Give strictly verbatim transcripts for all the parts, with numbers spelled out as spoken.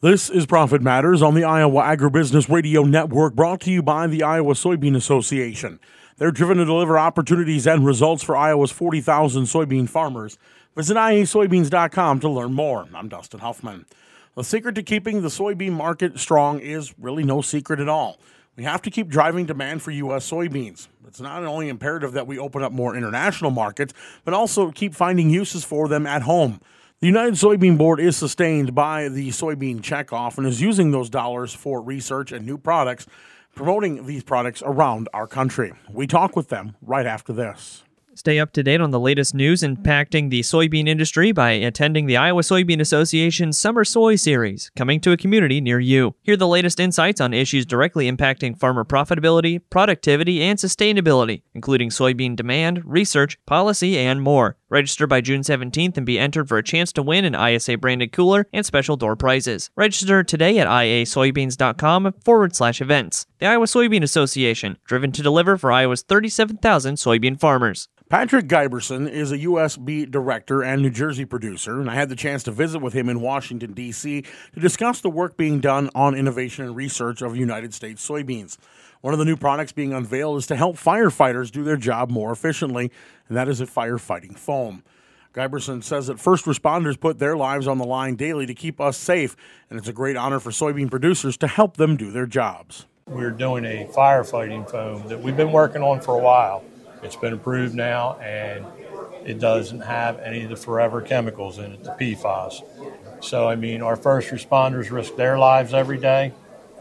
This is Profit Matters on the Iowa Agribusiness Radio Network, brought to you by the Iowa Soybean Association. They're driven to deliver opportunities and results for Iowa's forty thousand soybean farmers. Visit I A soybeans dot com to learn more. I'm Dustin Huffman. The secret to keeping the soybean market strong is really no secret at all. We have to keep driving demand for U S soybeans. It's not only imperative that we open up more international markets, but also keep finding uses for them at home. The United Soybean Board is sustained by the soybean checkoff and is using those dollars for research and new products, promoting these products around our country. We talk with them right after this. Stay up to date on the latest news impacting the soybean industry by attending the Iowa Soybean Association's Summer Soy Series, coming to a community near you. Hear the latest insights on issues directly impacting farmer profitability, productivity, and sustainability, including soybean demand, research, policy, and more. Register by June seventeenth and be entered for a chance to win an I S A-branded cooler and special door prizes. Register today at I A soybeans dot com forward slash events. The Iowa Soybean Association, driven to deliver for Iowa's thirty-seven thousand soybean farmers. Patrick Giberson is a U S B director and New Jersey producer, and I had the chance to visit with him in Washington, D C to discuss the work being done on innovation and research of United States soybeans. One of the new products being unveiled is to help firefighters do their job more efficiently, and that is a firefighting foam. Giberson says that first responders put their lives on the line daily to keep us safe, and it's a great honor for soybean producers to help them do their jobs. We're doing a firefighting foam that we've been working on for a while. It's been approved now, and it doesn't have any of the forever chemicals in it, the P FAS. So, I mean, our first responders risk their lives every day.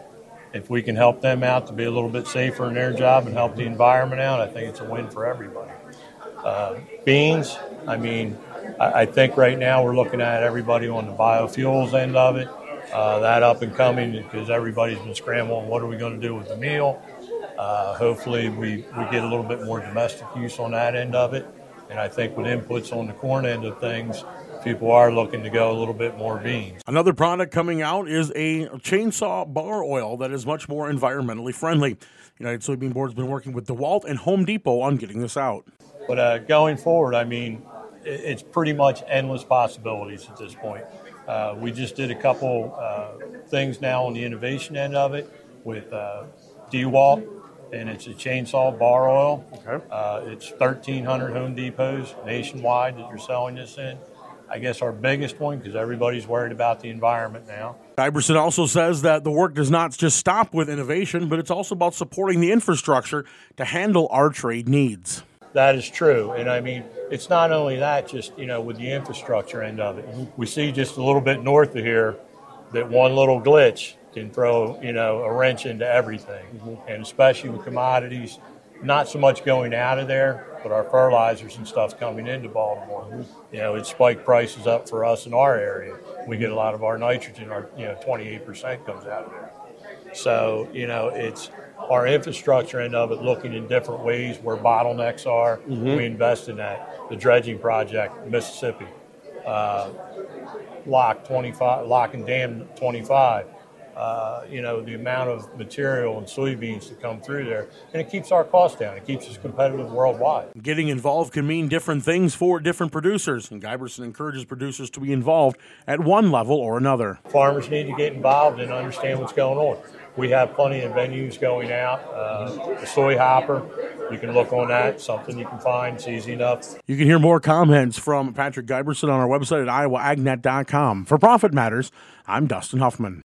If we can help them out to be a little bit safer in their job and help the environment out, I think it's a win for everybody. Uh, beans, I mean, I, I think right now we're looking at everybody on the biofuels end of it, uh, that up and coming, because everybody's been scrambling, what are we going to do with the meal? Uh, hopefully we, we get a little bit more domestic use on that end of it. And I think with inputs on the corn end of things, people are looking to go a little bit more beans. Another product coming out is a chainsaw bar oil that is much more environmentally friendly. United Soybean Board has been working with DeWalt and Home Depot on getting this out. But uh, going forward, I mean, it's pretty much endless possibilities at this point. Uh, we just did a couple uh, things now on the innovation end of it with uh, DeWalt. And it's a chainsaw bar oil. Okay. Uh, it's thirteen hundred Home Depots nationwide that you're selling this in. I guess our biggest one, because everybody's worried about the environment now. Giberson also says that the work does not just stop with innovation, but it's also about supporting the infrastructure to handle our trade needs. That is true. And I mean, it's not only that, just, you know, with the infrastructure end of it. We see just a little bit north of here that one little glitch can throw, you know, a wrench into everything. Mm-hmm. And especially with commodities, not so much going out of there, but our fertilizers and stuff coming into Baltimore. Mm-hmm. You know, it spiked prices up for us in our area. We get a lot of our nitrogen, our, you know, twenty-eight percent comes out of there. So, you know, it's our infrastructure end of it looking in different ways where bottlenecks are. Mm-hmm. We invest in that. The dredging project, Mississippi, uh, lock twenty-five, lock and dam twenty-five. Uh, you know, the amount of material and soybeans that come through there, and it keeps our costs down. It keeps us competitive worldwide. Getting involved can mean different things for different producers, and Giberson encourages producers to be involved at one level or another. Farmers need to get involved and understand what's going on. We have plenty of venues going out. Uh, the soy hopper, you can look on that, something you can find. It's easy enough. You can hear more comments from Patrick Giberson on our website at iowa ag net dot com. For Profit Matters, I'm Dustin Huffman.